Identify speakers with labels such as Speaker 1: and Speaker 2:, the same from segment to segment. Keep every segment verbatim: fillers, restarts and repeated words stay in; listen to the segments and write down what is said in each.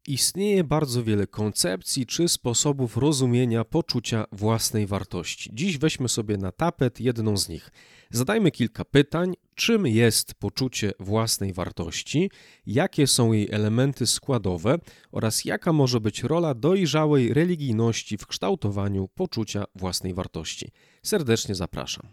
Speaker 1: Istnieje bardzo wiele koncepcji czy sposobów rozumienia poczucia własnej wartości. Dziś weźmy sobie na tapet jedną z nich. Zadajmy kilka pytań, czym jest poczucie własnej wartości, jakie są jej elementy składowe oraz jaka może być rola dojrzałej religijności w kształtowaniu poczucia własnej wartości. Serdecznie zapraszam.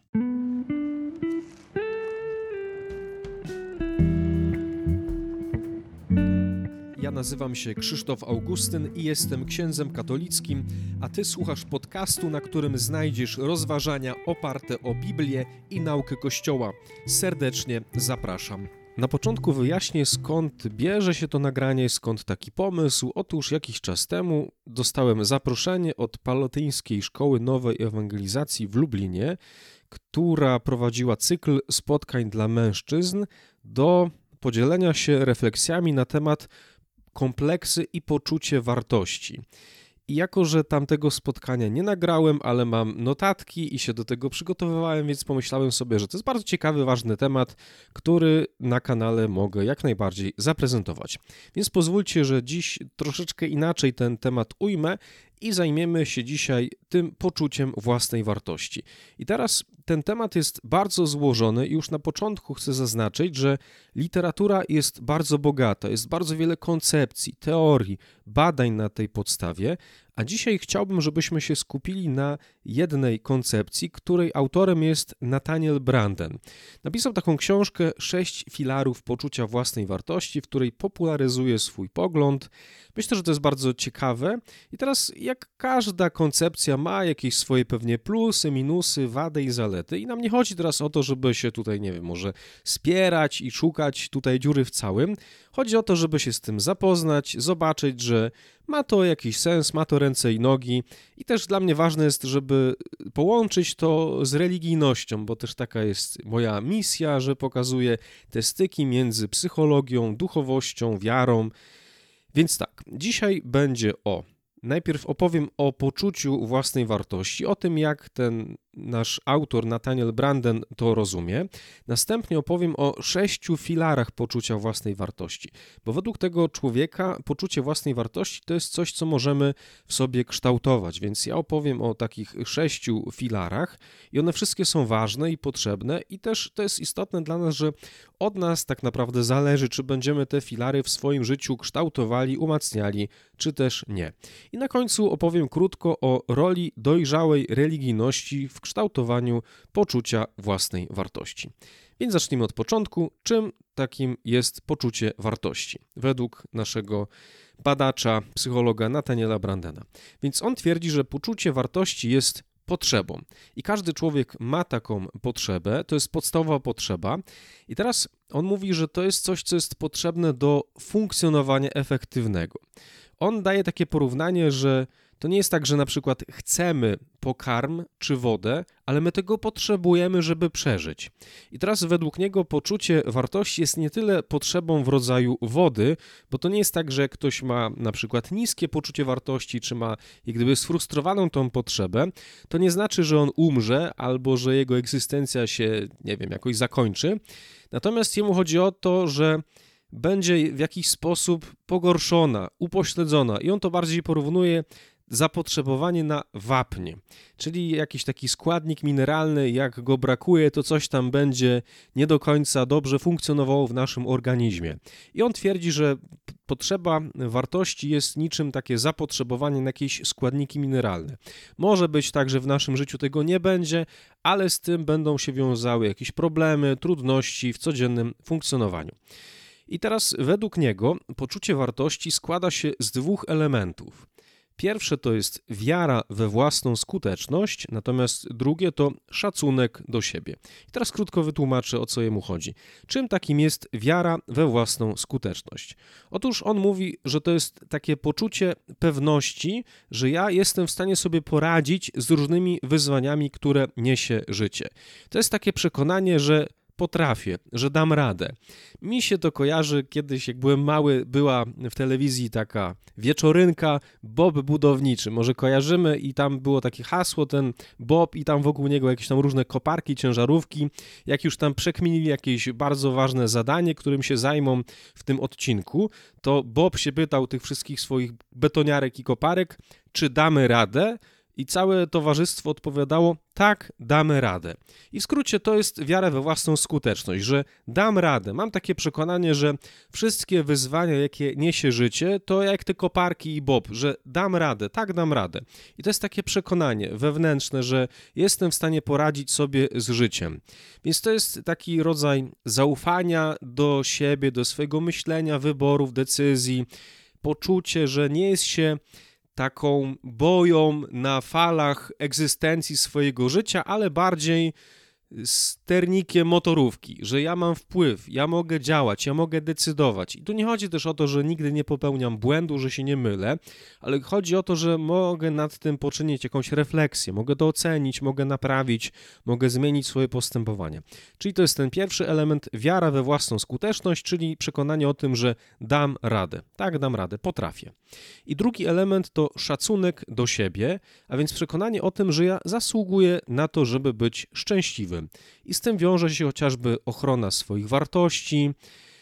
Speaker 1: Ja nazywam się Krzysztof Augustyn i jestem księdzem katolickim, a Ty słuchasz podcastu, na którym znajdziesz rozważania oparte o Biblię i naukę Kościoła. Serdecznie zapraszam. Na początku wyjaśnię, skąd bierze się to nagranie, skąd taki pomysł. Otóż jakiś czas temu dostałem zaproszenie od Palotyńskiej Szkoły Nowej Ewangelizacji w Lublinie, która prowadziła cykl spotkań dla mężczyzn do podzielenia się refleksjami na temat kompleksy i poczucie wartości. I jako, że tamtego spotkania nie nagrałem, ale mam notatki i się do tego przygotowywałem, więc pomyślałem sobie, że to jest bardzo ciekawy, ważny temat, który na kanale mogę jak najbardziej zaprezentować. Więc pozwólcie, że dziś troszeczkę inaczej ten temat ujmę i zajmiemy się dzisiaj tym poczuciem własnej wartości. I teraz ten temat jest bardzo złożony i już na początku chcę zaznaczyć, że literatura jest bardzo bogata, jest bardzo wiele koncepcji, teorii, badań na tej podstawie, a dzisiaj chciałbym, żebyśmy się skupili na jednej koncepcji, której autorem jest Nathaniel Branden. Napisał taką książkę Sześć filarów poczucia własnej wartości, w której popularyzuje swój pogląd. Myślę, że to jest bardzo ciekawe. I teraz jak każda koncepcja ma jakieś swoje pewnie plusy, minusy, wady i zalety. I nam nie chodzi teraz o to, żeby się tutaj, nie wiem, może spierać i szukać tutaj dziury w całym. Chodzi o to, żeby się z tym zapoznać, zobaczyć, że ma to jakiś sens, ma to ręce i nogi i też dla mnie ważne jest, żeby połączyć to z religijnością, bo też taka jest moja misja, że pokazuję te styki między psychologią, duchowością, wiarą. Więc tak, dzisiaj będzie o... Najpierw opowiem o poczuciu własnej wartości, o tym, jak ten nasz autor Nathaniel Branden to rozumie. Następnie opowiem o sześciu filarach poczucia własnej wartości, bo według tego człowieka poczucie własnej wartości to jest coś, co możemy w sobie kształtować, więc ja opowiem o takich sześciu filarach i one wszystkie są ważne i potrzebne i też to jest istotne dla nas, że od nas tak naprawdę zależy, czy będziemy te filary w swoim życiu kształtowali, umacniali, czy też nie. I na końcu opowiem krótko o roli dojrzałej religijności w kształtowaniu poczucia własnej wartości. Więc zacznijmy od początku. Czym takim jest poczucie wartości? Według naszego badacza, psychologa Nathaniela Brandena. Więc on twierdzi, że poczucie wartości jest potrzebą. I każdy człowiek ma taką potrzebę, to jest podstawowa potrzeba. I teraz on mówi, że to jest coś, co jest potrzebne do funkcjonowania efektywnego. On daje takie porównanie, że to nie jest tak, że na przykład chcemy pokarm czy wodę, ale my tego potrzebujemy, żeby przeżyć. I teraz według niego poczucie wartości jest nie tyle potrzebą w rodzaju wody, bo to nie jest tak, że ktoś ma na przykład niskie poczucie wartości, czy ma jak gdyby sfrustrowaną tą potrzebę, to nie znaczy, że on umrze albo że jego egzystencja się, nie wiem, jakoś zakończy. Natomiast jemu chodzi o to, że będzie w jakiś sposób pogorszona, upośledzona i on to bardziej porównuje zapotrzebowanie na wapń, czyli jakiś taki składnik mineralny, jak go brakuje, to coś tam będzie nie do końca dobrze funkcjonowało w naszym organizmie. I on twierdzi, że potrzeba wartości jest niczym takie zapotrzebowanie na jakieś składniki mineralne. Może być tak, że w naszym życiu tego nie będzie, ale z tym będą się wiązały jakieś problemy, trudności w codziennym funkcjonowaniu. I teraz według niego poczucie wartości składa się z dwóch elementów. Pierwsze to jest wiara we własną skuteczność, natomiast drugie to szacunek do siebie. I teraz krótko wytłumaczę, o co jemu chodzi. Czym takim jest wiara we własną skuteczność? Otóż on mówi, że to jest takie poczucie pewności, że ja jestem w stanie sobie poradzić z różnymi wyzwaniami, które niesie życie. To jest takie przekonanie, że potrafię, że dam radę. Mi się to kojarzy, kiedyś jak byłem mały, była w telewizji taka wieczorynka Bob budowniczy, może kojarzymy i tam było takie hasło, ten Bob i tam wokół niego jakieś tam różne koparki, ciężarówki, jak już tam przekminili jakieś bardzo ważne zadanie, którym się zajmą w tym odcinku, to Bob się pytał tych wszystkich swoich betoniarek i koparek, czy damy radę? I całe towarzystwo odpowiadało, tak, damy radę. I w skrócie to jest wiara we własną skuteczność, że dam radę. Mam takie przekonanie, że wszystkie wyzwania, jakie niesie życie, to jak te koparki i Bob, że dam radę, tak, dam radę. I to jest takie przekonanie wewnętrzne, że jestem w stanie poradzić sobie z życiem. Więc to jest taki rodzaj zaufania do siebie, do swojego myślenia, wyborów, decyzji, poczucie, że nie jest się taką boją na falach egzystencji swojego życia, ale bardziej sternikiem motorówki, że ja mam wpływ, ja mogę działać, ja mogę decydować. I tu nie chodzi też o to, że nigdy nie popełniam błędu, że się nie mylę, ale chodzi o to, że mogę nad tym poczynić jakąś refleksję, mogę to ocenić, mogę naprawić, mogę zmienić swoje postępowanie. Czyli to jest ten pierwszy element, wiara we własną skuteczność, czyli przekonanie o tym, że dam radę. Tak, dam radę, potrafię. I drugi element to szacunek do siebie, a więc przekonanie o tym, że ja zasługuję na to, żeby być szczęśliwy. I z tym wiąże się chociażby ochrona swoich wartości,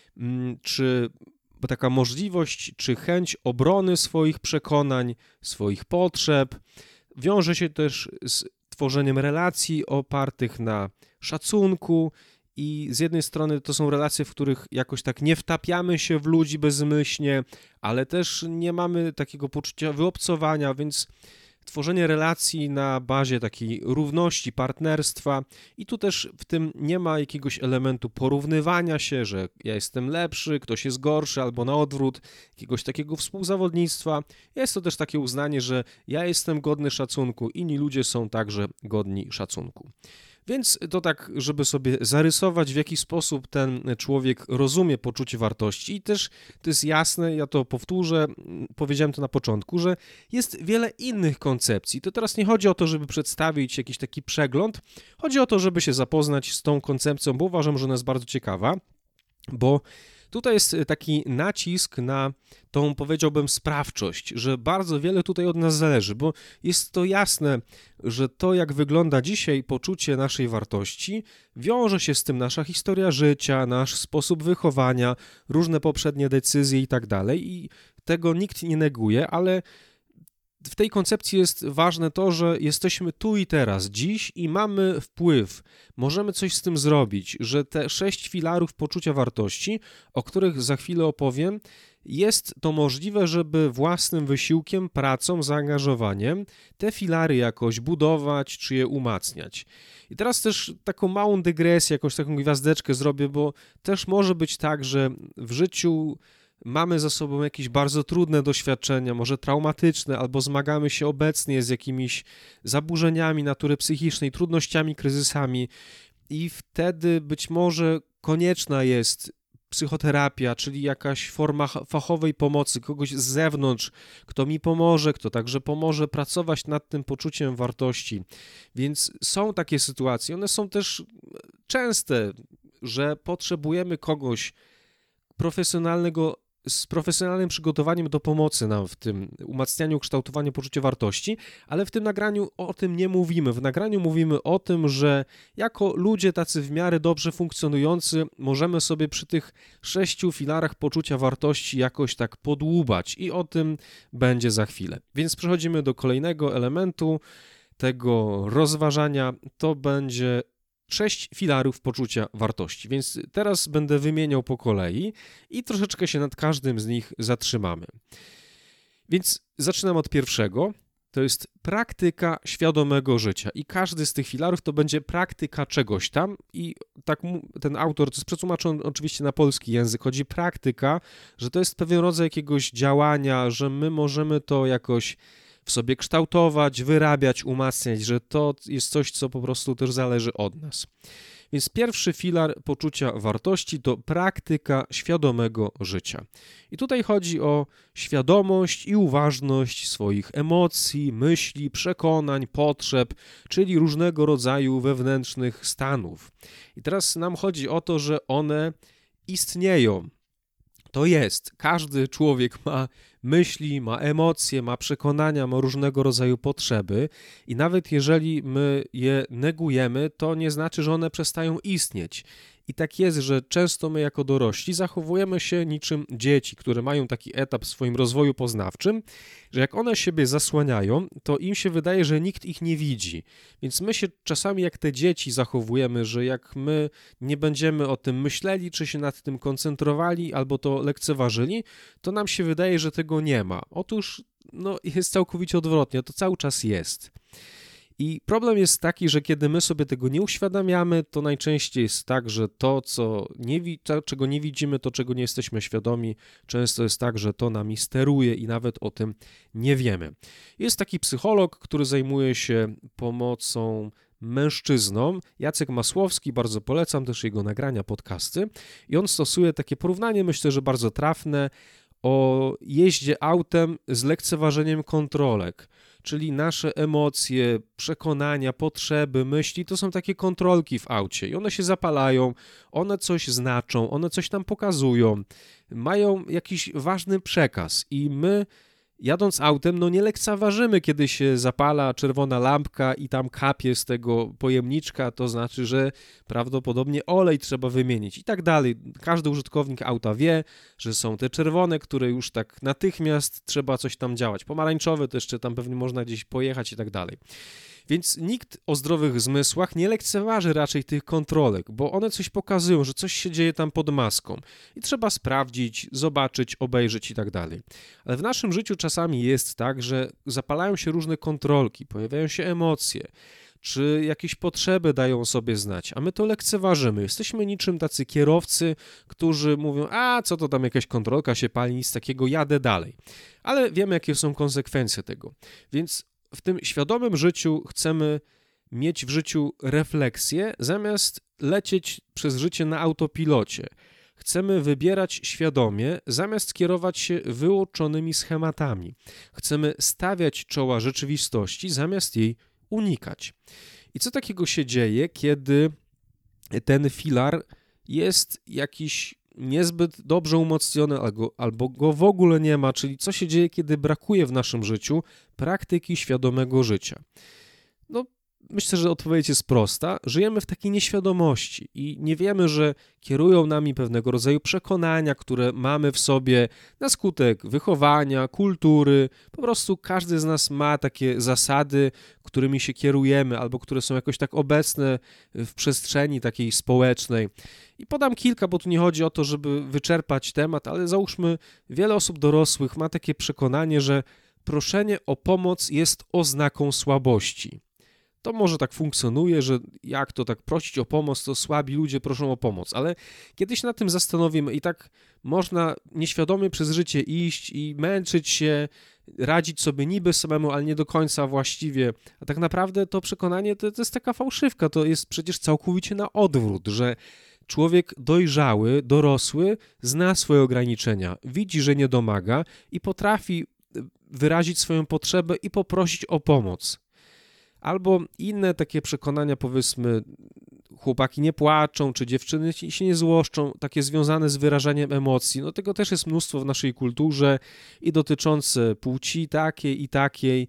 Speaker 1: czy taka możliwość, czy chęć obrony swoich przekonań, swoich potrzeb. Wiąże się też z tworzeniem relacji opartych na szacunku i z jednej strony to są relacje, w których jakoś tak nie wtapiamy się w ludzi bezmyślnie, ale też nie mamy takiego poczucia wyobcowania, więc tworzenie relacji na bazie takiej równości, partnerstwa i tu też w tym nie ma jakiegoś elementu porównywania się, że ja jestem lepszy, ktoś jest gorszy albo na odwrót, jakiegoś takiego współzawodnictwa. Jest to też takie uznanie, że ja jestem godny szacunku, inni ludzie są także godni szacunku. Więc to tak, żeby sobie zarysować, w jaki sposób ten człowiek rozumie poczucie wartości i też to jest jasne, ja to powtórzę, powiedziałem to na początku, że jest wiele innych koncepcji. To teraz nie chodzi o to, żeby przedstawić jakiś taki przegląd, chodzi o to, żeby się zapoznać z tą koncepcją, bo uważam, że ona jest bardzo ciekawa, bo tutaj jest taki nacisk na tą, powiedziałbym, sprawczość, że bardzo wiele tutaj od nas zależy, bo jest to jasne, że to, jak wygląda dzisiaj poczucie naszej wartości, wiąże się z tym nasza historia życia, nasz sposób wychowania, różne poprzednie decyzje i tak dalej i tego nikt nie neguje, ale w tej koncepcji jest ważne to, że jesteśmy tu i teraz, dziś i mamy wpływ, możemy coś z tym zrobić, że te sześć filarów poczucia wartości, o których za chwilę opowiem, jest to możliwe, żeby własnym wysiłkiem, pracą, zaangażowaniem te filary jakoś budować czy je umacniać. I teraz też taką małą dygresję, jakąś taką gwiazdeczkę zrobię, bo też może być tak, że w życiu mamy za sobą jakieś bardzo trudne doświadczenia, może traumatyczne, albo zmagamy się obecnie z jakimiś zaburzeniami natury psychicznej, trudnościami, kryzysami i wtedy być może konieczna jest psychoterapia, czyli jakaś forma fachowej pomocy, kogoś z zewnątrz, kto mi pomoże, kto także pomoże pracować nad tym poczuciem wartości. Więc są takie sytuacje, one są też częste, że potrzebujemy kogoś profesjonalnego, z profesjonalnym przygotowaniem do pomocy nam w tym umacnianiu, kształtowaniu poczucia wartości, ale w tym nagraniu o tym nie mówimy. W nagraniu mówimy o tym, że jako ludzie tacy w miarę dobrze funkcjonujący możemy sobie przy tych sześciu filarach poczucia wartości jakoś tak podłubać i o tym będzie za chwilę. Więc przechodzimy do kolejnego elementu tego rozważania. To będzie sześć filarów poczucia wartości, więc teraz będę wymieniał po kolei i troszeczkę się nad każdym z nich zatrzymamy. Więc zaczynam od pierwszego, to jest praktyka świadomego życia i każdy z tych filarów to będzie praktyka czegoś tam i tak ten autor, to jest przetłumaczony oczywiście na polski język, chodzi praktyka, że to jest pewien rodzaj jakiegoś działania, że my możemy to jakoś w sobie kształtować, wyrabiać, umacniać, że to jest coś, co po prostu też zależy od nas. Więc pierwszy filar poczucia wartości to praktyka świadomego życia. I tutaj chodzi o świadomość i uważność swoich emocji, myśli, przekonań, potrzeb, czyli różnego rodzaju wewnętrznych stanów. I teraz nam chodzi o to, że one istnieją. To jest, każdy człowiek ma myśli, ma emocje, ma przekonania, ma różnego rodzaju potrzeby i nawet jeżeli my je negujemy, to nie znaczy, że one przestają istnieć. I tak jest, że często my jako dorośli zachowujemy się niczym dzieci, które mają taki etap w swoim rozwoju poznawczym, że jak one siebie zasłaniają, to im się wydaje, że nikt ich nie widzi. Więc my się czasami jak te dzieci zachowujemy, że jak my nie będziemy o tym myśleli, czy się nad tym koncentrowali, albo to lekceważyli, to nam się wydaje, że tego nie ma. Otóż no, jest całkowicie odwrotnie, to cały czas jest. I problem jest taki, że kiedy my sobie tego nie uświadamiamy, to najczęściej jest tak, że to, co nie, to, czego nie widzimy, to, czego nie jesteśmy świadomi, często jest tak, że to nami steruje i nawet o tym nie wiemy. Jest taki psycholog, który zajmuje się pomocą mężczyznom, Jacek Masłowski, bardzo polecam też jego nagrania, podcasty, i on stosuje takie porównanie, myślę, że bardzo trafne, o jeździe autem z lekceważeniem kontrolek. Czyli nasze emocje, przekonania, potrzeby, myśli to są takie kontrolki w aucie i one się zapalają, one coś znaczą, one coś nam pokazują, mają jakiś ważny przekaz i my jadąc autem, no nie lekceważymy, kiedy się zapala czerwona lampka i tam kapie z tego pojemniczka, to znaczy, że prawdopodobnie olej trzeba wymienić i tak dalej. Każdy użytkownik auta wie, że są te czerwone, które już tak natychmiast trzeba coś tam działać. Pomarańczowe to jeszcze tam pewnie można gdzieś pojechać i tak dalej. Więc nikt o zdrowych zmysłach nie lekceważy raczej tych kontrolek, bo one coś pokazują, że coś się dzieje tam pod maską i trzeba sprawdzić, zobaczyć, obejrzeć i tak dalej. Ale w naszym życiu czasami jest tak, że zapalają się różne kontrolki, pojawiają się emocje, czy jakieś potrzeby dają sobie znać, a my to lekceważymy. Jesteśmy niczym tacy kierowcy, którzy mówią, a co to tam jakaś kontrolka się pali, nic takiego, jadę dalej. Ale wiemy, jakie są konsekwencje tego. Więc w tym świadomym życiu chcemy mieć w życiu refleksję, zamiast lecieć przez życie na autopilocie. Chcemy wybierać świadomie, zamiast kierować się wyuczonymi schematami. Chcemy stawiać czoła rzeczywistości, zamiast jej unikać. I co takiego się dzieje, kiedy ten filar jest jakiś niezbyt dobrze umocniony albo, albo go w ogóle nie ma, czyli co się dzieje, kiedy brakuje w naszym życiu praktyki świadomego życia? No, myślę, że odpowiedź jest prosta. Żyjemy w takiej nieświadomości i nie wiemy, że kierują nami pewnego rodzaju przekonania, które mamy w sobie na skutek wychowania, kultury. Po prostu każdy z nas ma takie zasady, którymi się kierujemy albo które są jakoś tak obecne w przestrzeni takiej społecznej. I podam kilka, bo tu nie chodzi o to, żeby wyczerpać temat, ale załóżmy, wiele osób dorosłych ma takie przekonanie, że proszenie o pomoc jest oznaką słabości. To może tak funkcjonuje, że jak to tak prosić o pomoc, to słabi ludzie proszą o pomoc, ale kiedyś nad tym zastanowimy i tak można nieświadomie przez życie iść i męczyć się, radzić sobie niby samemu, ale nie do końca właściwie, a tak naprawdę to przekonanie to, to jest taka fałszywka, to jest przecież całkowicie na odwrót, że człowiek dojrzały, dorosły zna swoje ograniczenia, widzi, że nie domaga i potrafi wyrazić swoją potrzebę i poprosić o pomoc. Albo inne takie przekonania, powiedzmy, chłopaki nie płaczą, czy dziewczyny się nie złoszczą, takie związane z wyrażaniem emocji. No tego też jest mnóstwo w naszej kulturze i dotyczące płci takiej i takiej.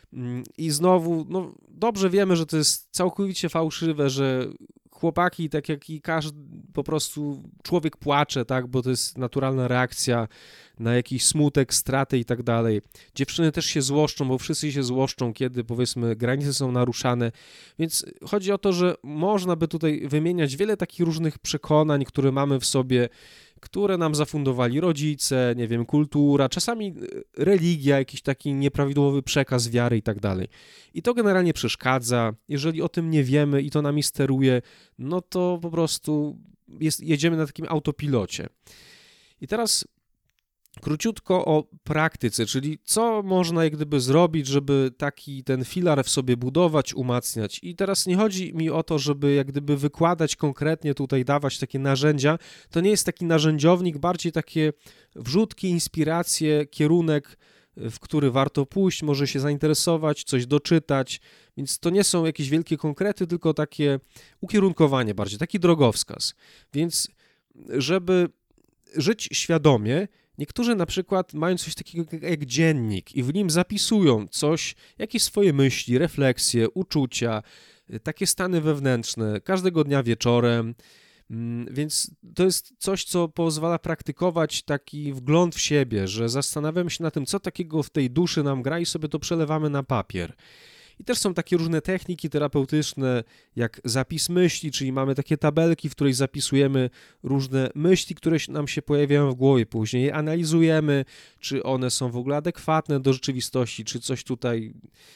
Speaker 1: I znowu, no dobrze wiemy, że to jest całkowicie fałszywe, że chłopaki, tak jak i każdy, po prostu człowiek płacze, tak, bo to jest naturalna reakcja na jakiś smutek, straty i tak dalej. Dziewczyny też się złoszczą, bo wszyscy się złoszczą, kiedy, powiedzmy, granice są naruszane, więc chodzi o to, że można by tutaj wymieniać wiele takich różnych przekonań, które mamy w sobie, które nam zafundowali rodzice, nie wiem, kultura, czasami religia, jakiś taki nieprawidłowy przekaz wiary i tak dalej. I to generalnie przeszkadza. Jeżeli o tym nie wiemy i to nami steruje, no to po prostu jest, jedziemy na takim autopilocie. I teraz Króciutko o praktyce, czyli co można jak gdyby zrobić, żeby taki ten filar w sobie budować, umacniać. I teraz nie chodzi mi o to, żeby jak gdyby wykładać konkretnie tutaj, dawać takie narzędzia. To nie jest taki narzędziownik, bardziej takie wrzutki, inspiracje, kierunek, w który warto pójść, może się zainteresować, coś doczytać, więc to nie są jakieś wielkie konkrety, tylko takie ukierunkowanie bardziej, taki drogowskaz. Więc żeby żyć świadomie, niektórzy na przykład mają coś takiego jak dziennik i w nim zapisują coś, jakieś swoje myśli, refleksje, uczucia, takie stany wewnętrzne, każdego dnia wieczorem, więc to jest coś, co pozwala praktykować taki wgląd w siebie, że zastanawiamy się nad tym, co takiego w tej duszy nam gra i sobie to przelewamy na papier. I też są takie różne techniki terapeutyczne, jak zapis myśli, czyli mamy takie tabelki, w której zapisujemy różne myśli, które nam się pojawiają w głowie, później je analizujemy, czy one są w ogóle adekwatne do rzeczywistości, czy coś tutaj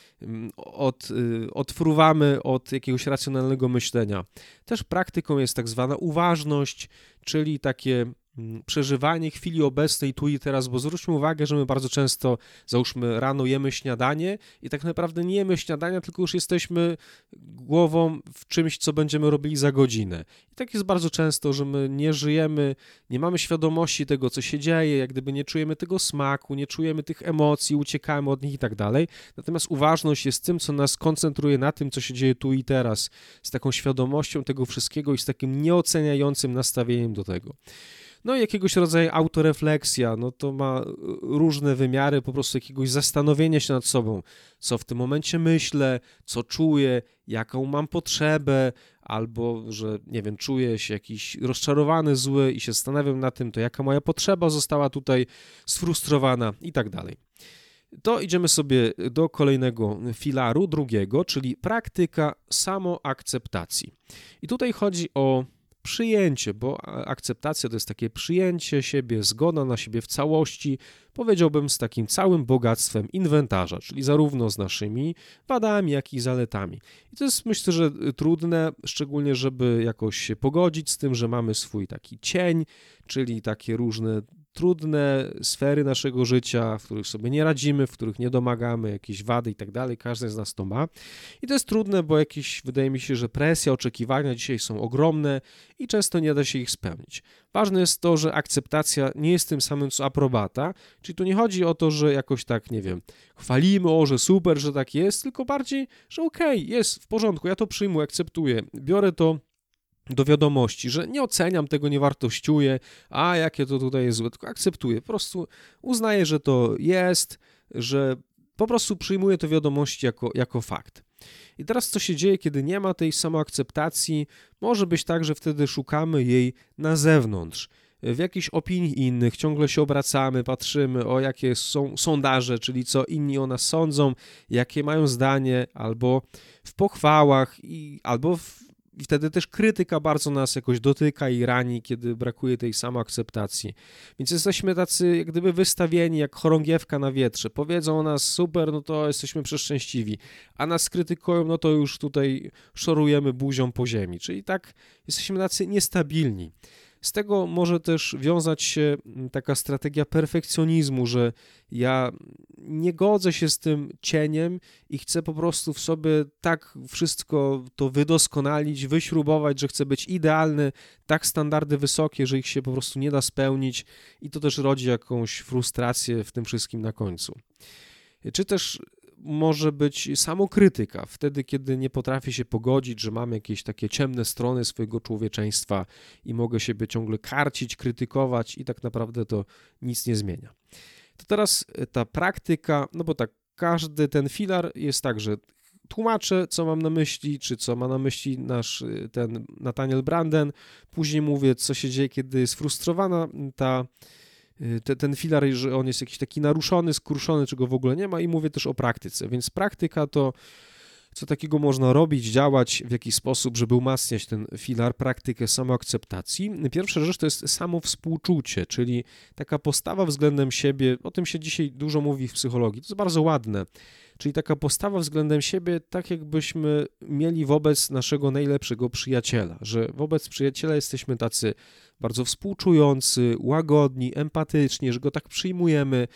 Speaker 1: od, odfruwamy od jakiegoś racjonalnego myślenia. Też praktyką jest tak zwana uważność, czyli takie przeżywanie chwili obecnej tu i teraz, bo zwróćmy uwagę, że my bardzo często, załóżmy rano jemy śniadanie i tak naprawdę nie jemy śniadania, tylko już jesteśmy głową w czymś, co będziemy robili za godzinę. I tak jest bardzo często, że my nie żyjemy, nie mamy świadomości tego, co się dzieje, jak gdyby nie czujemy tego smaku, nie czujemy tych emocji, uciekamy od nich i tak dalej. Natomiast uważność jest tym, co nas koncentruje na tym, co się dzieje tu i teraz, z taką świadomością tego wszystkiego i z takim nieoceniającym nastawieniem do tego. No i jakiegoś rodzaju autorefleksja, no to ma różne wymiary, po prostu jakiegoś zastanowienia się nad sobą, co w tym momencie myślę, co czuję, jaką mam potrzebę, albo, że nie wiem, czuję się jakiś rozczarowany, zły i się zastanawiam nad tym, to jaka moja potrzeba została tutaj sfrustrowana i tak dalej. To idziemy sobie do kolejnego filaru, drugiego, czyli praktyka samoakceptacji. I tutaj chodzi o przyjęcie, bo akceptacja to jest takie przyjęcie siebie, zgoda na siebie w całości, powiedziałbym z takim całym bogactwem inwentarza, czyli zarówno z naszymi wadami, jak i zaletami. I to jest, myślę, że trudne, szczególnie żeby jakoś się pogodzić z tym, że mamy swój taki cień, czyli takie różne trudne sfery naszego życia, w których sobie nie radzimy, w których nie domagamy, jakieś wady i tak dalej, każdy z nas to ma. I to jest trudne, bo jakieś, wydaje mi się, że presja, oczekiwania dzisiaj są ogromne i często nie da się ich spełnić. Ważne jest to, że akceptacja nie jest tym samym co aprobata, czyli tu nie chodzi o to, że jakoś tak, nie wiem, chwalimy, o, że super, że tak jest, tylko bardziej, że okej, okay, jest w porządku, ja to przyjmuję, akceptuję, biorę to do wiadomości, że nie oceniam tego, nie wartościuję, a jakie to tutaj jest złe, tylko akceptuję, po prostu uznaję, że to jest, że po prostu przyjmuję to wiadomości jako, jako fakt. I teraz co się dzieje, kiedy nie ma tej samoakceptacji? Może być tak, że wtedy szukamy jej na zewnątrz, w jakiejś opinii innych, ciągle się obracamy, patrzymy, o jakie są sondaże, czyli co inni o nas sądzą, jakie mają zdanie, albo w pochwałach, i, albo w I wtedy też krytyka bardzo nas jakoś dotyka i rani, kiedy brakuje tej samoakceptacji. Więc jesteśmy tacy jak gdyby wystawieni, jak chorągiewka na wietrze. Powiedzą o nas super, no to jesteśmy przeszczęśliwi, a nas krytykują, no to już tutaj szorujemy buzią po ziemi. Czyli tak jesteśmy tacy niestabilni. Z tego może też wiązać się taka strategia perfekcjonizmu, że ja nie godzę się z tym cieniem i chcę po prostu w sobie tak wszystko to wydoskonalić, wyśrubować, że chcę być idealny, tak standardy wysokie, że ich się po prostu nie da spełnić i to też rodzi jakąś frustrację w tym wszystkim na końcu. Czy też może być samokrytyka, wtedy, kiedy nie potrafię się pogodzić, że mam jakieś takie ciemne strony swojego człowieczeństwa i mogę siebie ciągle karcić, krytykować i tak naprawdę to nic nie zmienia. To teraz ta praktyka, no bo tak, każdy ten filar jest tak, że tłumaczę, co mam na myśli, czy co ma na myśli nasz ten Nathaniel Branden, później mówię, co się dzieje, kiedy jest frustrowana ta Te, ten filar, że on jest jakiś taki naruszony, skruszony, czego w ogóle nie ma i mówię też o praktyce, więc praktyka to Co takiego można robić, działać, w jaki sposób, żeby umacniać ten filar, praktykę samoakceptacji? Pierwsza rzecz to jest samowspółczucie, czyli taka postawa względem siebie, o tym się dzisiaj dużo mówi w psychologii, to jest bardzo ładne, czyli taka postawa względem siebie, tak jakbyśmy mieli wobec naszego najlepszego przyjaciela, że wobec przyjaciela jesteśmy tacy bardzo współczujący, łagodni, empatyczni, że go tak przyjmujemy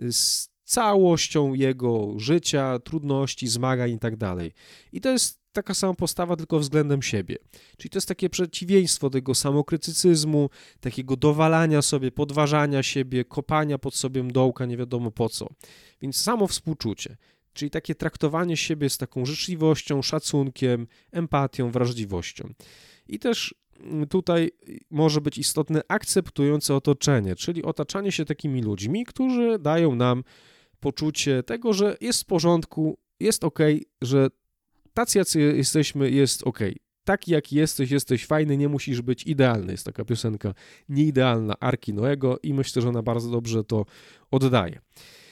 Speaker 1: z całością jego życia, trudności, zmagań i tak dalej. I to jest taka sama postawa, tylko względem siebie. Czyli to jest takie przeciwieństwo tego samokrytycyzmu, takiego dowalania sobie, podważania siebie, kopania pod sobie dołka, nie wiadomo po co. Więc samo współczucie, czyli takie traktowanie siebie z taką życzliwością, szacunkiem, empatią, wrażliwością. I też tutaj może być istotne akceptujące otoczenie, czyli otaczanie się takimi ludźmi, którzy dają nam poczucie tego, że jest w porządku, jest okej, że tacy jacy jesteśmy, jest okej. Taki jaki jesteś, jesteś fajny, nie musisz być idealny. Jest taka piosenka Nieidealna Arki Noego i myślę, że ona bardzo dobrze to oddaje.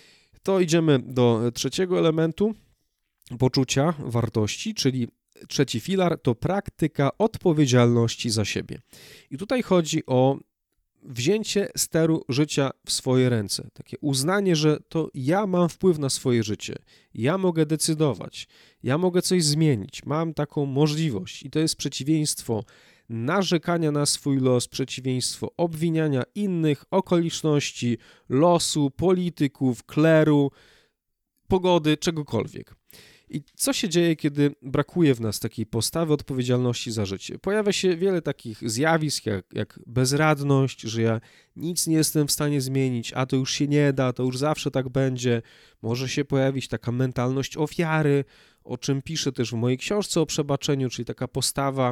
Speaker 1: To idziemy do trzeciego elementu poczucia wartości, czyli trzeci filar to praktyka odpowiedzialności za siebie. I tutaj chodzi o wzięcie steru życia w swoje ręce, takie uznanie, że to ja mam wpływ na swoje życie, ja mogę decydować, ja mogę coś zmienić, mam taką możliwość i to jest przeciwieństwo narzekania na swój los, przeciwieństwo obwiniania innych, okoliczności, losu, polityków, kleru, pogody, czegokolwiek. I co się dzieje, kiedy brakuje w nas takiej postawy odpowiedzialności za życie? Pojawia się wiele takich zjawisk, jak, jak bezradność, że ja nic nie jestem w stanie zmienić, a to już się nie da, to już zawsze tak będzie. Może się pojawić taka mentalność ofiary, o czym piszę też w mojej książce o przebaczeniu, czyli taka postawa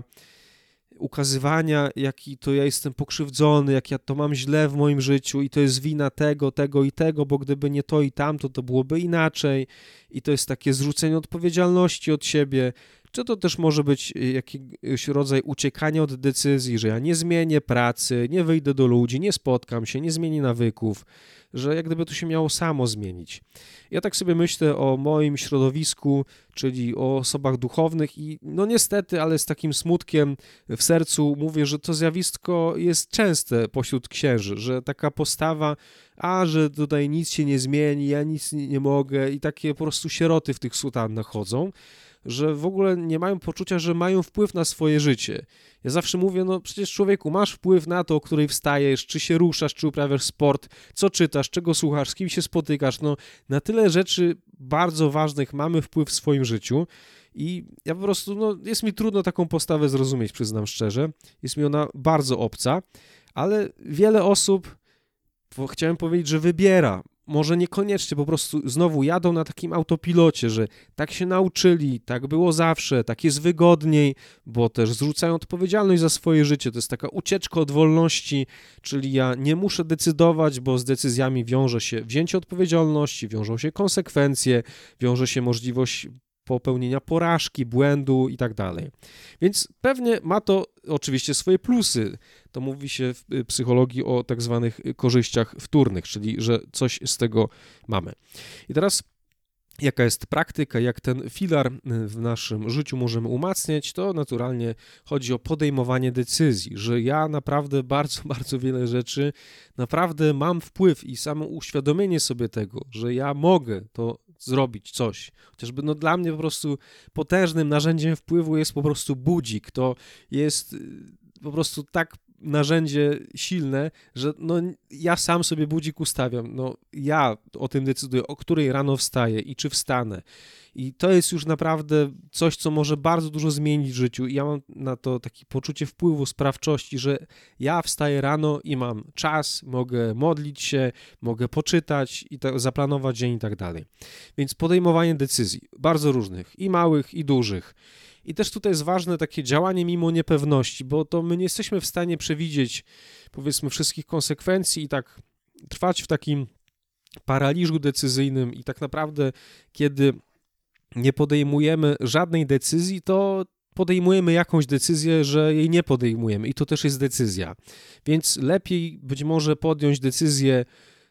Speaker 1: ukazywania, jaki to ja jestem pokrzywdzony, jak ja to mam źle w moim życiu i to jest wina tego, tego i tego, bo gdyby nie to i tamto, to byłoby inaczej i to jest takie zrzucenie odpowiedzialności od siebie, czy to też może być jakiś rodzaj uciekania od decyzji, że ja nie zmienię pracy, nie wyjdę do ludzi, nie spotkam się, nie zmienię nawyków, że jak gdyby to się miało samo zmienić. Ja tak sobie myślę o moim środowisku, czyli o osobach duchownych i no niestety, ale z takim smutkiem w sercu mówię, że to zjawisko jest częste pośród księży, że taka postawa, a że tutaj nic się nie zmieni, ja nic nie mogę i takie po prostu sieroty w tych sutannach chodzą, że w ogóle nie mają poczucia, że mają wpływ na swoje życie. Ja zawsze mówię, no przecież człowieku, masz wpływ na to, o której wstajesz, czy się ruszasz, czy uprawiasz sport, co czytasz, czego słuchasz, z kim się spotykasz, no na tyle rzeczy bardzo ważnych mamy wpływ w swoim życiu i ja po prostu, no jest mi trudno taką postawę zrozumieć, przyznam szczerze, jest mi ona bardzo obca, ale wiele osób, bo chciałem powiedzieć, że wybiera, może niekoniecznie, po prostu znowu jadą na takim autopilocie, że tak się nauczyli, tak było zawsze, tak jest wygodniej, bo też zrzucają odpowiedzialność za swoje życie. To jest taka ucieczka od wolności, czyli ja nie muszę decydować, bo z decyzjami wiąże się wzięcie odpowiedzialności, wiążą się konsekwencje, wiąże się możliwość popełnienia porażki, błędu i tak dalej. Więc pewnie ma to oczywiście swoje plusy. To mówi się w psychologii o tak zwanych korzyściach wtórnych, czyli że coś z tego mamy. I teraz jaka jest praktyka, jak ten filar w naszym życiu możemy umacniać, to naturalnie chodzi o podejmowanie decyzji, że ja naprawdę bardzo, bardzo wiele rzeczy naprawdę mam wpływ i samo uświadomienie sobie tego, że ja mogę to zrobić coś. Chociażby no dla mnie po prostu potężnym narzędziem wpływu jest po prostu budzik. To jest po prostu tak narzędzie silne, że no ja sam sobie budzik ustawiam. No ja o tym decyduję, o której rano wstaję i czy wstanę. I to jest już naprawdę coś, co może bardzo dużo zmienić w życiu. I ja mam na to takie poczucie wpływu, sprawczości, że ja wstaję rano i mam czas, mogę modlić się, mogę poczytać i to, zaplanować dzień i tak dalej. Więc podejmowanie decyzji, bardzo różnych, i małych, i dużych. I też tutaj jest ważne takie działanie mimo niepewności, bo to my nie jesteśmy w stanie przewidzieć, powiedzmy, wszystkich konsekwencji i tak trwać w takim paraliżu decyzyjnym i tak naprawdę, kiedy nie podejmujemy żadnej decyzji, to podejmujemy jakąś decyzję, że jej nie podejmujemy i to też jest decyzja. Więc lepiej być może podjąć decyzję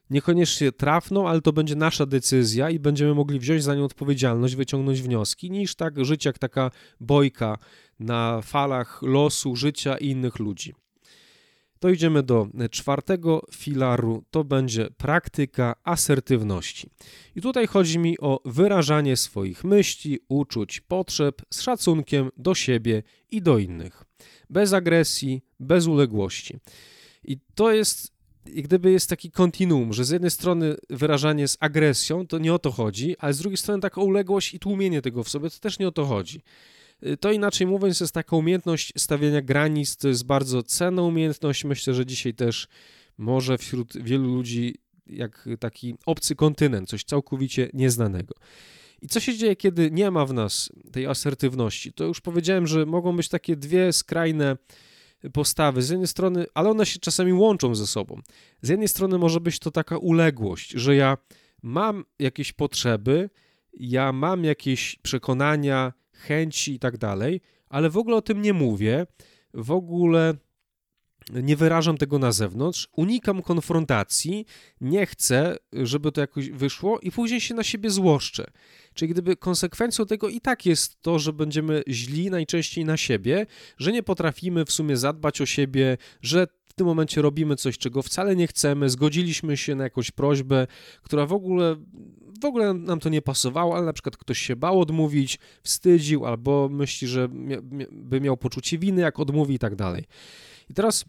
Speaker 1: niekoniecznie trafną, ale to będzie nasza decyzja i będziemy mogli wziąć za nią odpowiedzialność, wyciągnąć wnioski, niż tak żyć jak taka bojka na falach losu, życia i innych ludzi. To idziemy do czwartego filaru, to będzie praktyka asertywności. I tutaj chodzi mi o wyrażanie swoich myśli, uczuć, potrzeb z szacunkiem do siebie i do innych. Bez agresji, bez uległości. I to jest, jak gdyby jest taki kontinuum, że z jednej strony wyrażanie z agresją, to nie o to chodzi, ale z drugiej strony taka uległość i tłumienie tego w sobie, to też nie o to chodzi. To inaczej mówiąc jest taka umiejętność stawiania granic, to jest bardzo cenna umiejętność, myślę, że dzisiaj też może wśród wielu ludzi jak taki obcy kontynent, coś całkowicie nieznanego. I co się dzieje, kiedy nie ma w nas tej asertywności? To już powiedziałem, że mogą być takie dwie skrajne postawy, z jednej strony, ale one się czasami łączą ze sobą. Z jednej strony może być to taka uległość, że ja mam jakieś potrzeby, ja mam jakieś przekonania, chęci i tak dalej, ale w ogóle o tym nie mówię, w ogóle nie wyrażam tego na zewnątrz, unikam konfrontacji, nie chcę, żeby to jakoś wyszło i później się na siebie złoszczę. Czyli gdyby konsekwencją tego i tak jest to, że będziemy źli najczęściej na siebie, że nie potrafimy w sumie zadbać o siebie, że w tym momencie robimy coś, czego wcale nie chcemy, zgodziliśmy się na jakąś prośbę, która w ogóle, w ogóle nam to nie pasowało, ale na przykład ktoś się bał odmówić, wstydził albo myśli, że by miał poczucie winy, jak odmówi i tak dalej. I teraz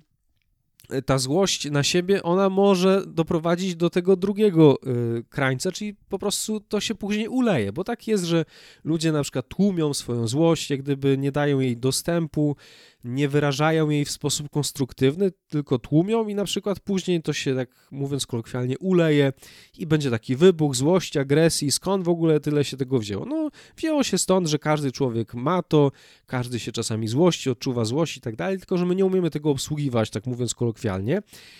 Speaker 1: ta złość na siebie, ona może doprowadzić do tego drugiego y, krańca, czyli po prostu to się później uleje, bo tak jest, że ludzie na przykład tłumią swoją złość, jak gdyby nie dają jej dostępu, nie wyrażają jej w sposób konstruktywny, tylko tłumią i na przykład później to się, tak mówiąc kolokwialnie, uleje i będzie taki wybuch złości, agresji. Skąd w ogóle tyle się tego wzięło? No, wzięło się stąd, że każdy człowiek ma to, każdy się czasami złości, odczuwa złość i tak dalej, tylko że my nie umiemy tego obsługiwać, tak mówiąc kolokwialnie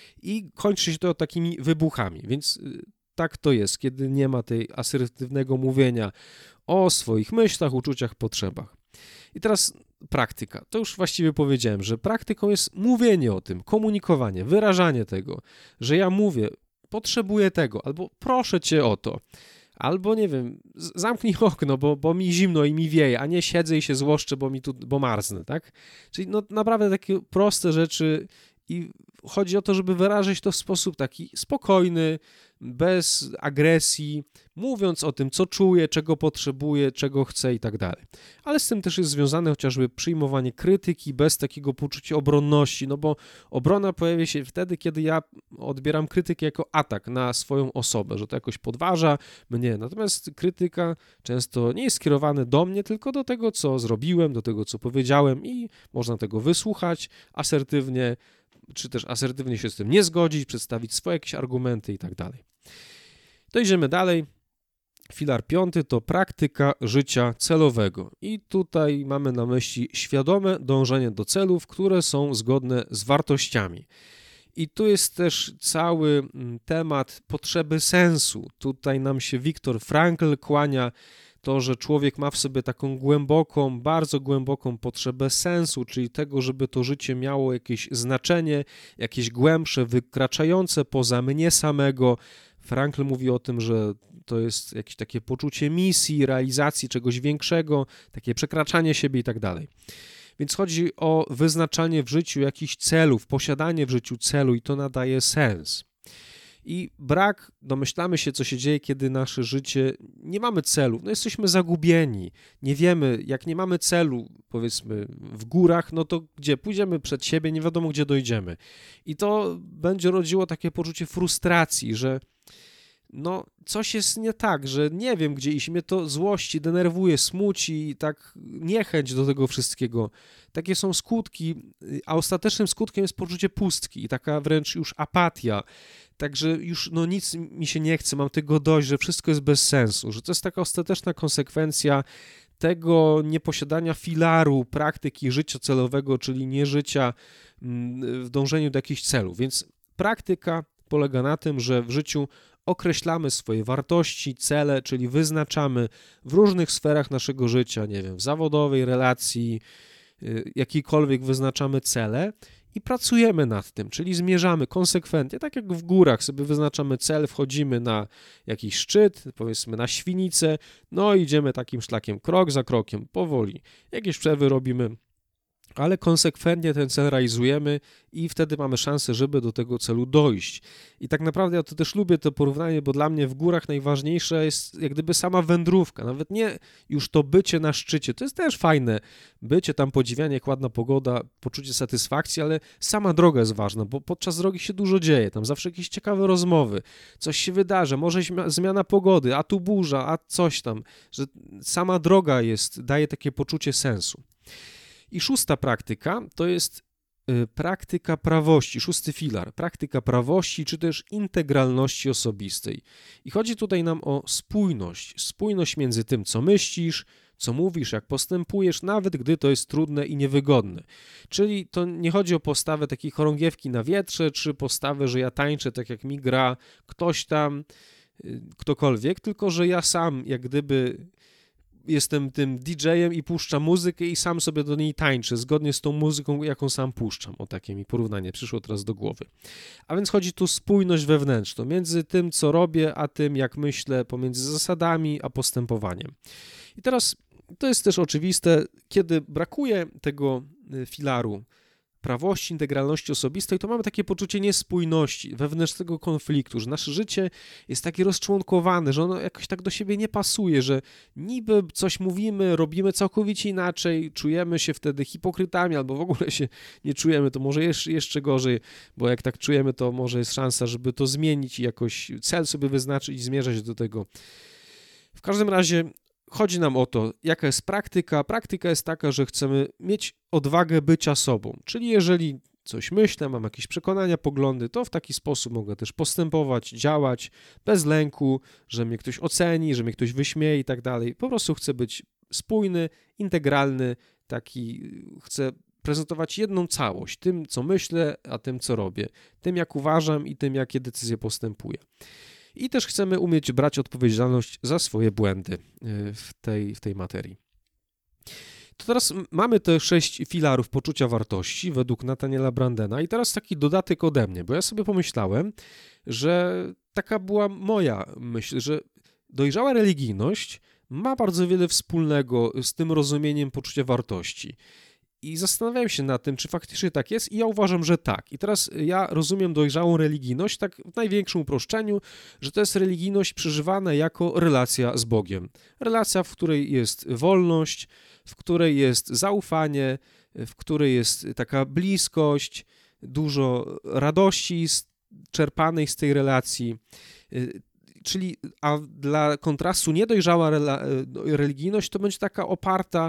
Speaker 1: i kończy się to takimi wybuchami, więc tak to jest, kiedy nie ma tej asertywnego mówienia o swoich myślach, uczuciach, potrzebach. I teraz praktyka. To już właściwie powiedziałem, że praktyką jest mówienie o tym, komunikowanie, wyrażanie tego, że ja mówię, potrzebuję tego, albo proszę cię o to, albo nie wiem, zamknij okno, bo, bo mi zimno i mi wieje, a nie siedzę i się złoszczę, bo mi tu, bo marznę, tak? Czyli no naprawdę takie proste rzeczy i chodzi o to, żeby wyrazić to w sposób taki spokojny, bez agresji, mówiąc o tym, co czuję, czego potrzebuję, czego chcę i tak dalej. Ale z tym też jest związane chociażby przyjmowanie krytyki bez takiego poczucia obronności, no bo obrona pojawia się wtedy, kiedy ja odbieram krytykę jako atak na swoją osobę, że to jakoś podważa mnie. Natomiast krytyka często nie jest skierowana do mnie, tylko do tego, co zrobiłem, do tego, co powiedziałem i można tego wysłuchać asertywnie, czy też asertywnie się z tym nie zgodzić, przedstawić swoje jakieś argumenty i tak dalej. To idziemy dalej. Filar piąty to praktyka życia celowego. I tutaj mamy na myśli świadome dążenie do celów, które są zgodne z wartościami. I tu jest też cały temat potrzeby sensu. Tutaj nam się Viktor Frankl kłania, to, że człowiek ma w sobie taką głęboką, bardzo głęboką potrzebę sensu, czyli tego, żeby to życie miało jakieś znaczenie, jakieś głębsze, wykraczające poza mnie samego. Frankl mówi o tym, że to jest jakieś takie poczucie misji, realizacji czegoś większego, takie przekraczanie siebie i tak dalej. Więc chodzi o wyznaczanie w życiu jakichś celów, posiadanie w życiu celu i to nadaje sens. I brak, domyślamy się, co się dzieje, kiedy nasze życie, nie mamy celu, no jesteśmy zagubieni, nie wiemy, jak nie mamy celu, powiedzmy, w górach, no to gdzie? Pójdziemy przed siebie, nie wiadomo, gdzie dojdziemy. I to będzie rodziło takie poczucie frustracji, że no coś jest nie tak, że nie wiem, gdzie iść, mnie to złości, denerwuje, smuci i tak niechęć do tego wszystkiego. Takie są skutki, a ostatecznym skutkiem jest poczucie pustki i taka wręcz już apatia. Także już no nic mi się nie chce, mam tego dość, że wszystko jest bez sensu, że to jest taka ostateczna konsekwencja tego nieposiadania filaru praktyki życia celowego, czyli nie życia w dążeniu do jakichś celów. Więc praktyka polega na tym, że w życiu określamy swoje wartości, cele, czyli wyznaczamy w różnych sferach naszego życia, nie wiem, w zawodowej, relacji, jakiejkolwiek wyznaczamy cele i pracujemy nad tym, czyli zmierzamy konsekwentnie, tak jak w górach sobie wyznaczamy cel, wchodzimy na jakiś szczyt, powiedzmy na Świnicę, no i idziemy takim szlakiem, krok za krokiem, powoli. Jakieś przerwy robimy, ale konsekwentnie ten cel realizujemy i wtedy mamy szansę, żeby do tego celu dojść. I tak naprawdę ja to też lubię to porównanie, bo dla mnie w górach najważniejsza jest jak gdyby sama wędrówka, nawet nie już to bycie na szczycie, to jest też fajne, bycie tam, podziwianie, jak ładna pogoda, poczucie satysfakcji, ale sama droga jest ważna, bo podczas drogi się dużo dzieje, tam zawsze jakieś ciekawe rozmowy, coś się wydarzy, może zmiana pogody, a tu burza, a coś tam, że sama droga jest, daje takie poczucie sensu. I szósta praktyka to jest y, praktyka prawości, szósty filar, praktyka prawości czy też integralności osobistej. I chodzi tutaj nam o spójność, spójność między tym, co myślisz, co mówisz, jak postępujesz, nawet gdy to jest trudne i niewygodne. Czyli to nie chodzi o postawę takiej chorągiewki na wietrze, czy postawę, że ja tańczę tak jak mi gra ktoś tam, y, ktokolwiek, tylko że ja sam jak gdyby jestem tym didżejem i puszczam muzykę i sam sobie do niej tańczę, zgodnie z tą muzyką, jaką sam puszczam. O, takie mi porównanie przyszło teraz do głowy. A więc chodzi tu spójność wewnętrzną między tym, co robię, a tym, jak myślę, pomiędzy zasadami, a postępowaniem. I teraz to jest też oczywiste, kiedy brakuje tego filaru prawości, integralności osobistej, to mamy takie poczucie niespójności, wewnętrznego konfliktu, że nasze życie jest takie rozczłonkowane, że ono jakoś tak do siebie nie pasuje, że niby coś mówimy, robimy całkowicie inaczej, czujemy się wtedy hipokrytami albo w ogóle się nie czujemy, to może jeszcze, jeszcze gorzej, bo jak tak czujemy, to może jest szansa, żeby to zmienić i jakoś cel sobie wyznaczyć i zmierzać do tego. W każdym razie chodzi nam o to, jaka jest praktyka. Praktyka jest taka, że chcemy mieć odwagę bycia sobą, czyli jeżeli coś myślę, mam jakieś przekonania, poglądy, to w taki sposób mogę też postępować, działać bez lęku, że mnie ktoś oceni, że mnie ktoś wyśmieje i tak dalej. Po prostu chcę być spójny, integralny, taki chcę prezentować jedną całość, tym, co myślę, a tym, co robię, tym, jak uważam i tym, jakie decyzje postępuję. I też chcemy umieć brać odpowiedzialność za swoje błędy w tej, w tej materii. To teraz mamy te sześć filarów poczucia wartości według Nathaniela Brandena i teraz taki dodatek ode mnie, bo ja sobie pomyślałem, że taka była moja myśl, że dojrzała religijność ma bardzo wiele wspólnego z tym rozumieniem poczucia wartości. I zastanawiałem się nad tym, czy faktycznie tak jest i ja uważam, że tak. I teraz ja rozumiem dojrzałą religijność tak w największym uproszczeniu, że to jest religijność przeżywana jako relacja z Bogiem. Relacja, w której jest wolność, w której jest zaufanie, w której jest taka bliskość, dużo radości czerpanej z tej relacji. Czyli, a dla kontrastu niedojrzała religijność to będzie taka oparta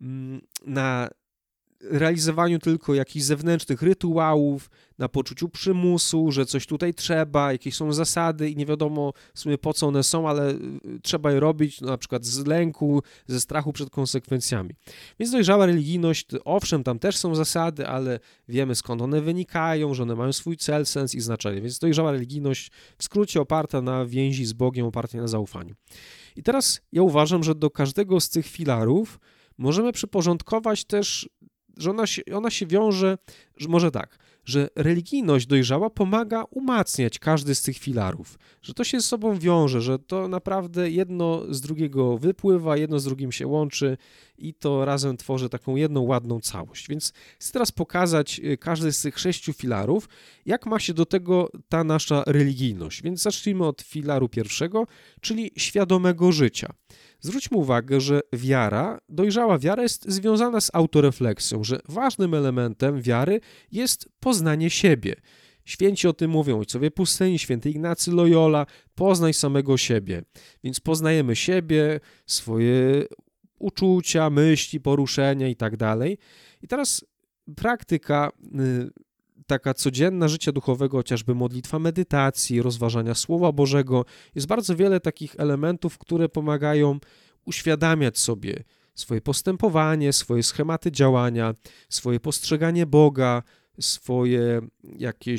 Speaker 1: na realizowaniu tylko jakichś zewnętrznych rytuałów, na poczuciu przymusu, że coś tutaj trzeba, jakieś są zasady i nie wiadomo w sumie po co one są, ale trzeba je robić, no, na przykład z lęku, ze strachu przed konsekwencjami. Więc dojrzała religijność, owszem, tam też są zasady, ale wiemy skąd one wynikają, że one mają swój cel, sens i znaczenie. Więc dojrzała religijność w skrócie oparta na więzi z Bogiem, oparta na zaufaniu. I teraz ja uważam, że do każdego z tych filarów możemy przyporządkować też, że ona się, ona się wiąże, że może tak, że religijność dojrzała pomaga umacniać każdy z tych filarów, że to się z sobą wiąże, że to naprawdę jedno z drugiego wypływa, jedno z drugim się łączy i to razem tworzy taką jedną ładną całość. Więc chcę teraz pokazać każdy z tych sześciu filarów, jak ma się do tego ta nasza religijność. Więc zacznijmy od filaru pierwszego, czyli świadomego życia. Zwróćmy uwagę, że wiara, dojrzała wiara jest związana z autorefleksją, że ważnym elementem wiary jest poznanie siebie. Święci o tym mówią, ojcowie pustyni, święty Ignacy Loyola, poznaj samego siebie. Więc poznajemy siebie, swoje uczucia, myśli, poruszenia i tak dalej. I teraz praktyka taka codzienna życia duchowego, chociażby modlitwa, medytacji, rozważania Słowa Bożego. Jest bardzo wiele takich elementów, które pomagają uświadamiać sobie swoje postępowanie, swoje schematy działania, swoje postrzeganie Boga, swoje jakieś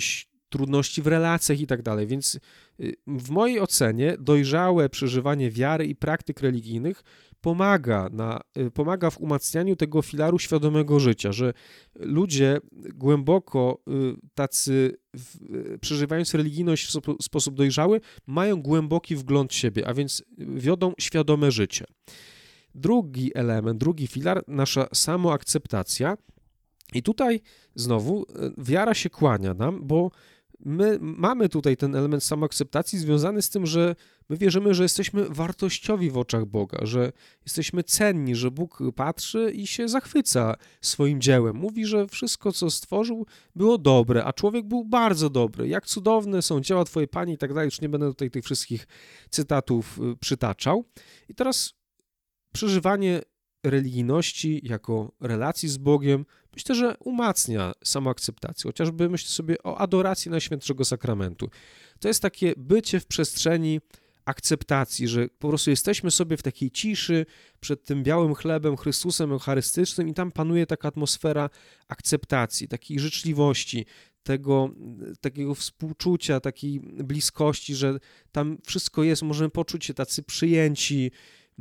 Speaker 1: trudności w relacjach i tak dalej. Więc w mojej ocenie dojrzałe przeżywanie wiary i praktyk religijnych pomaga, na, pomaga w umacnianiu tego filaru świadomego życia, że ludzie głęboko tacy przeżywając religijność w sposób dojrzały mają głęboki wgląd w siebie, a więc wiodą świadome życie. Drugi element, drugi filar, nasza samoakceptacja. I tutaj znowu wiara się kłania nam, bo my mamy tutaj ten element samoakceptacji związany z tym, że my wierzymy, że jesteśmy wartościowi w oczach Boga, że jesteśmy cenni, że Bóg patrzy i się zachwyca swoim dziełem. Mówi, że wszystko, co stworzył, było dobre, a człowiek był bardzo dobry. Jak cudowne są dzieła Twoje, Panie i tak dalej. Już nie będę tutaj tych wszystkich cytatów przytaczał. I teraz przeżywanie religijności jako relacji z Bogiem myślę, że umacnia samoakceptację, chociażby myślę sobie o adoracji Najświętszego Sakramentu. To jest takie bycie w przestrzeni akceptacji, że po prostu jesteśmy sobie w takiej ciszy przed tym białym chlebem, Chrystusem eucharystycznym i tam panuje taka atmosfera akceptacji, takiej życzliwości, tego takiego współczucia, takiej bliskości, że tam wszystko jest, możemy poczuć się tacy przyjęci.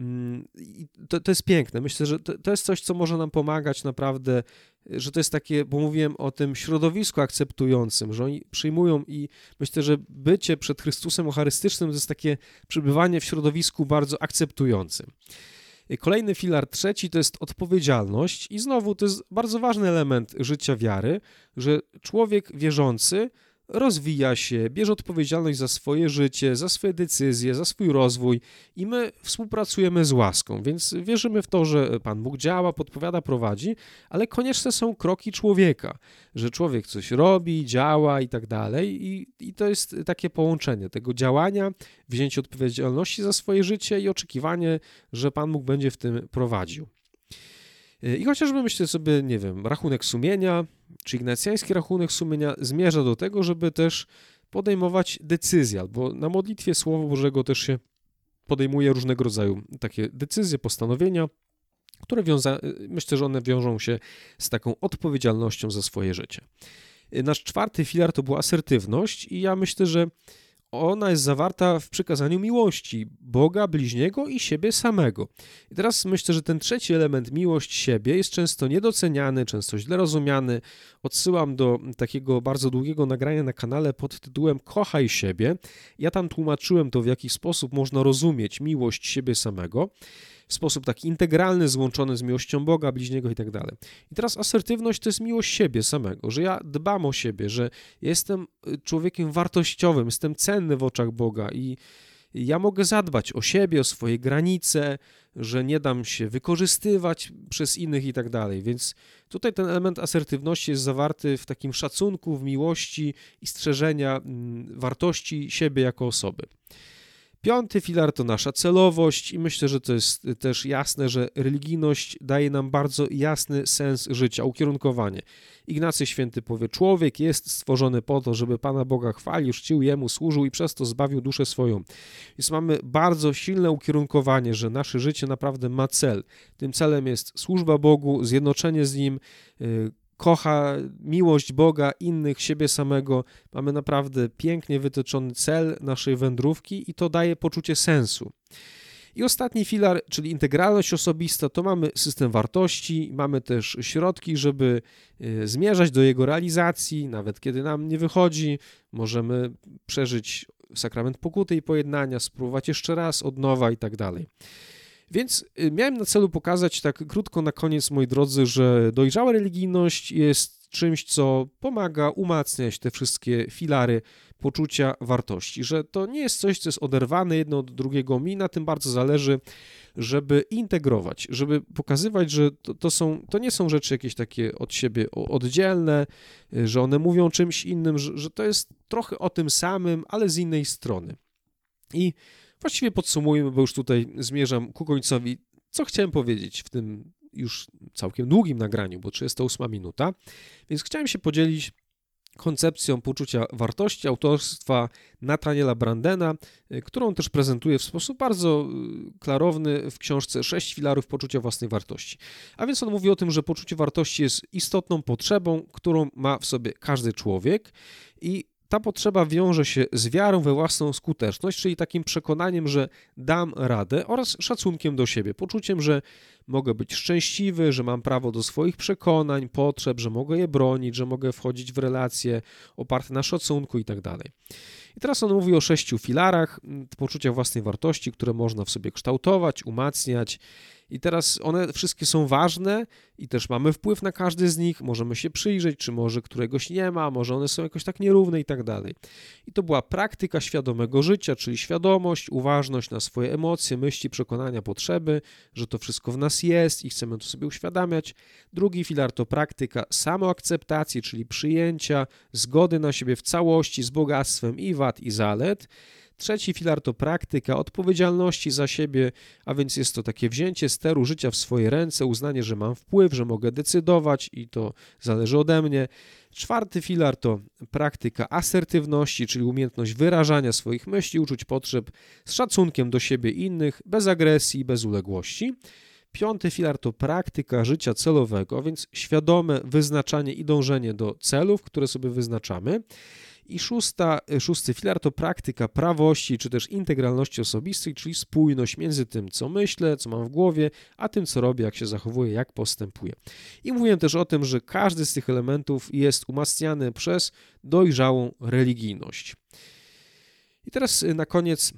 Speaker 1: To, to jest piękne. Myślę, że to, to jest coś, co może nam pomagać naprawdę, że to jest takie, bo mówiłem o tym środowisku akceptującym, że oni przyjmują i myślę, że bycie przed Chrystusem Eucharystycznym to jest takie przebywanie w środowisku bardzo akceptującym. Kolejny filar, trzeci, to jest odpowiedzialność i znowu to jest bardzo ważny element życia wiary, że człowiek wierzący rozwija się, bierze odpowiedzialność za swoje życie, za swoje decyzje, za swój rozwój i my współpracujemy z łaską, więc wierzymy w to, że Pan Bóg działa, podpowiada, prowadzi, ale konieczne są kroki człowieka, że człowiek coś robi, działa i tak dalej i, i to jest takie połączenie tego działania, wzięcie odpowiedzialności za swoje życie i oczekiwanie, że Pan Bóg będzie w tym prowadził. I chociażby myślę sobie, nie wiem, rachunek sumienia, czy ignacjański rachunek sumienia zmierza do tego, żeby też podejmować decyzje, albo na modlitwie Słowa Bożego też się podejmuje różnego rodzaju takie decyzje, postanowienia, które wiąza, myślę, że one wiążą się z taką odpowiedzialnością za swoje życie. Nasz czwarty filar to była asertywność i ja myślę, że ona jest zawarta w przykazaniu miłości Boga, bliźniego i siebie samego. I teraz myślę, że ten trzeci element, miłość siebie, jest często niedoceniany, często źle rozumiany. Odsyłam do takiego bardzo długiego nagrania na kanale pod tytułem Kochaj siebie. Ja tam tłumaczyłem to, w jaki sposób można rozumieć miłość siebie samego, w sposób taki integralny, złączony z miłością Boga, bliźniego i tak dalej. I teraz asertywność to jest miłość siebie samego, że ja dbam o siebie, że jestem człowiekiem wartościowym, jestem cenny w oczach Boga i ja mogę zadbać o siebie, o swoje granice, że nie dam się wykorzystywać przez innych i tak dalej. Więc tutaj ten element asertywności jest zawarty w takim szacunku, w miłości i strzeżenia wartości siebie jako osoby. Piąty filar to nasza celowość i myślę, że to jest też jasne, że religijność daje nam bardzo jasny sens życia, ukierunkowanie. Ignacy Święty powie, człowiek jest stworzony po to, żeby Pana Boga chwalił, czcił Jemu, służył i przez to zbawił duszę swoją. Więc mamy bardzo silne ukierunkowanie, że nasze życie naprawdę ma cel. Tym celem jest służba Bogu, zjednoczenie z Nim, yy, kocha miłość Boga, innych, siebie samego. Mamy naprawdę pięknie wytyczony cel naszej wędrówki i to daje poczucie sensu. I ostatni filar, czyli integralność osobista, to mamy system wartości, mamy też środki, żeby zmierzać do jego realizacji, nawet kiedy nam nie wychodzi, możemy przeżyć sakrament pokuty i pojednania, spróbować jeszcze raz od nowa i tak dalej. Więc miałem na celu pokazać tak krótko na koniec, moi drodzy, że dojrzała religijność jest czymś, co pomaga umacniać te wszystkie filary poczucia wartości, że to nie jest coś, co jest oderwane jedno od drugiego. Mi na tym bardzo zależy, żeby integrować, żeby pokazywać, że to, to, są, to nie są rzeczy jakieś takie od siebie oddzielne, że one mówią czymś innym, że, że to jest trochę o tym samym, ale z innej strony. I właściwie podsumujmy, bo już tutaj zmierzam ku końcowi, co chciałem powiedzieć w tym już całkiem długim nagraniu, bo trzydziesta ósma minuta, więc chciałem się podzielić koncepcją poczucia wartości autorstwa Nathaniela Brandena, którą też prezentuje w sposób bardzo klarowny w książce Sześć filarów poczucia własnej wartości. A więc on mówi o tym, że poczucie wartości jest istotną potrzebą, którą ma w sobie każdy człowiek i ta potrzeba wiąże się z wiarą we własną skuteczność, czyli takim przekonaniem, że dam radę oraz szacunkiem do siebie, poczuciem, że mogę być szczęśliwy, że mam prawo do swoich przekonań, potrzeb, że mogę je bronić, że mogę wchodzić w relacje oparte na szacunku i tak dalej. I teraz on mówi o sześciu filarach poczucia własnej wartości, które można w sobie kształtować, umacniać. I teraz one wszystkie są ważne i też mamy wpływ na każdy z nich, możemy się przyjrzeć, czy może któregoś nie ma, może one są jakoś tak nierówne i tak dalej. I to była praktyka świadomego życia, czyli świadomość, uważność na swoje emocje, myśli, przekonania, potrzeby, że to wszystko w nas jest i chcemy to sobie uświadamiać. Drugi filar to praktyka samoakceptacji, czyli przyjęcia, zgody na siebie w całości z bogactwem i wad i zalet. Trzeci filar to praktyka odpowiedzialności za siebie, a więc jest to takie wzięcie steru życia w swoje ręce, uznanie, że mam wpływ, że mogę decydować i to zależy ode mnie. Czwarty filar to praktyka asertywności, czyli umiejętność wyrażania swoich myśli, uczuć, potrzeb z szacunkiem do siebie i innych, bez agresji, bez uległości. Piąty filar to praktyka życia celowego, a więc świadome wyznaczanie i dążenie do celów, które sobie wyznaczamy. I szósta, szósty filar to praktyka prawości, czy też integralności osobistej, czyli spójność między tym, co myślę, co mam w głowie, a tym, co robię, jak się zachowuję, jak postępuję. I mówiłem też o tym, że każdy z tych elementów jest umacniany przez dojrzałą religijność. I teraz na koniec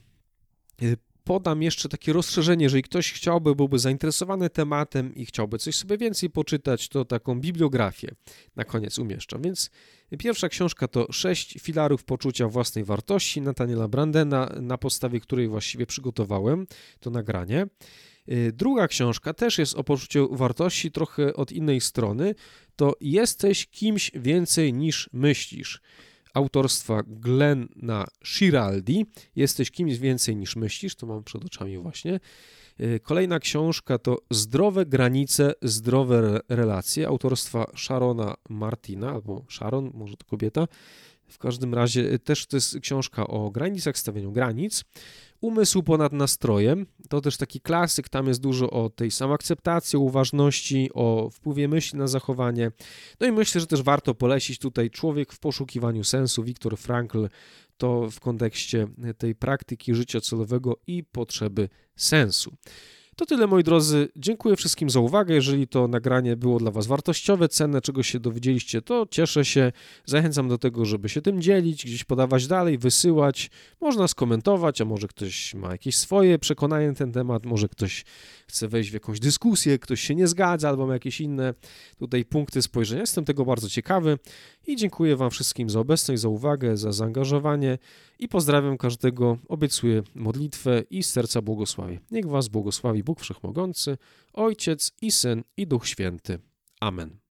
Speaker 1: podam jeszcze takie rozszerzenie, jeżeli ktoś chciałby, byłby zainteresowany tematem i chciałby coś sobie więcej poczytać, to taką bibliografię na koniec umieszczam. Więc pierwsza książka to Sześć filarów poczucia własnej wartości Nathaniela Brandena, na podstawie której właściwie przygotowałem to nagranie. Druga książka też jest o poczuciu wartości, trochę od innej strony, to Jesteś kimś więcej niż myślisz. Autorstwa Glenna Schiraldi. Jesteś kimś więcej niż myślisz, to mam przed oczami właśnie. Kolejna książka to Zdrowe granice, zdrowe relacje, autorstwa Sharona Martina, albo Sharon, może to kobieta. W każdym razie też to jest książka o granicach, stawianiu granic. Umysł ponad nastrojem, to też taki klasyk, tam jest dużo o tej samoakceptacji, o uważności, o wpływie myśli na zachowanie. No i myślę, że też warto polecić tutaj Człowiek w poszukiwaniu sensu, Viktor Frankl, to w kontekście tej praktyki życia celowego i potrzeby sensu. To tyle, moi drodzy. Dziękuję wszystkim za uwagę. Jeżeli to nagranie było dla Was wartościowe, cenne, czego się dowiedzieliście, to cieszę się. Zachęcam do tego, żeby się tym dzielić, gdzieś podawać dalej, wysyłać. Można skomentować, a może ktoś ma jakieś swoje przekonanie na ten temat, może ktoś chce wejść w jakąś dyskusję, ktoś się nie zgadza, albo ma jakieś inne tutaj punkty spojrzenia. Jestem tego bardzo ciekawy i dziękuję Wam wszystkim za obecność, za uwagę, za zaangażowanie i pozdrawiam każdego. Obiecuję modlitwę i z serca błogosławię. Niech Was błogosławi Bóg Wszechmogący, Ojciec i Syn i Duch Święty. Amen.